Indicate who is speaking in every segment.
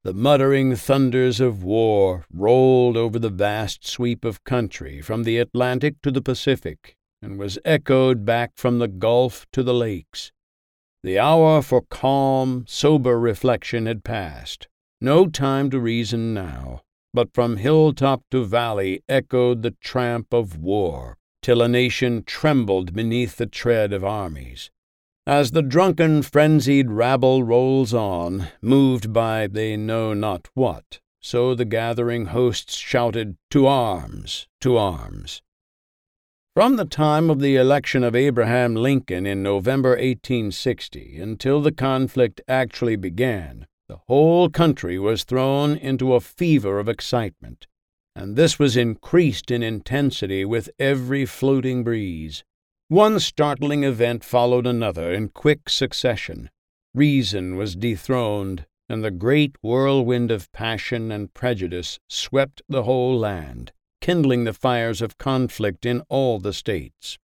Speaker 1: The muttering thunders of war rolled over the vast sweep of country from the Atlantic to the Pacific, and was echoed back from the Gulf to the lakes. The hour for calm, sober reflection had passed. No time to reason now, but from hilltop to valley echoed the tramp of war, till a nation trembled beneath the tread of armies. As the drunken, frenzied rabble rolls on, moved by they know not what, so the gathering hosts shouted, "To arms! To arms!" From the time of the election of Abraham Lincoln in November 1860 until the conflict actually began, the whole country was thrown into a fever of excitement, and this was increased in intensity with every floating breeze. One startling event followed another in quick succession. Reason was dethroned, and the great whirlwind of passion and prejudice swept the whole land, kindling the fires of conflict in all the states.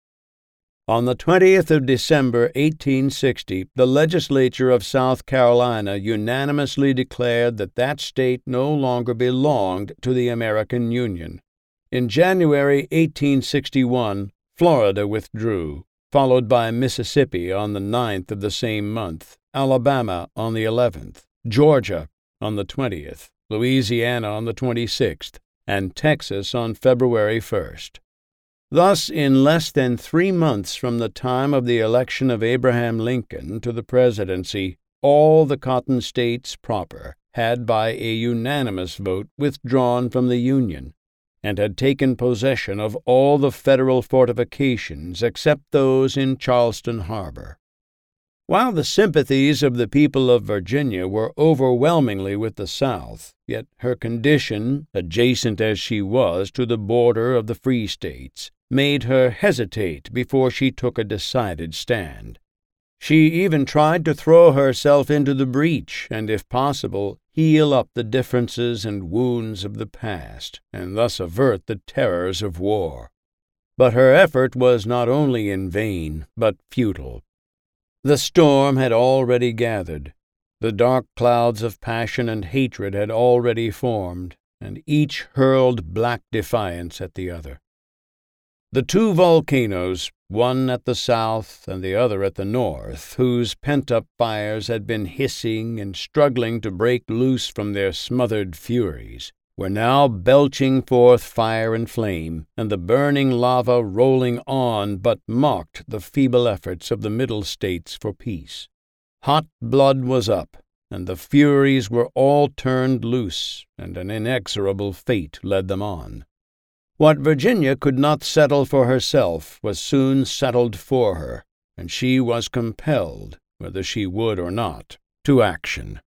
Speaker 1: On the 20th of December, 1860, the legislature of South Carolina unanimously declared that that state no longer belonged to the American Union. In January 1861, Florida withdrew, followed by Mississippi on the 9th of the same month, Alabama on the 11th, Georgia on the 20th, Louisiana on the 26th, and Texas on February 1st. Thus, in less than 3 months from the time of the election of Abraham Lincoln to the presidency, all the Cotton States proper had by a unanimous vote withdrawn from the Union, and had taken possession of all the federal fortifications except those in Charleston Harbor. While the sympathies of the people of Virginia were overwhelmingly with the South, yet her condition, adjacent as she was to the border of the free states, made her hesitate before she took a decided stand. She even tried to throw herself into the breach and, if possible, heal up the differences and wounds of the past, and thus avert the terrors of war. But her effort was not only in vain, but futile. The storm had already gathered. The dark clouds of passion and hatred had already formed, and each hurled black defiance at the other. The two volcanoes, one at the south and the other at the north, whose pent-up fires had been hissing and struggling to break loose from their smothered furies, were now belching forth fire and flame, and the burning lava rolling on but mocked the feeble efforts of the Middle States for peace. Hot blood was up, and the furies were all turned loose, and an inexorable fate led them on. What Virginia could not settle for herself was soon settled for her, and she was compelled, whether she would or not, to action.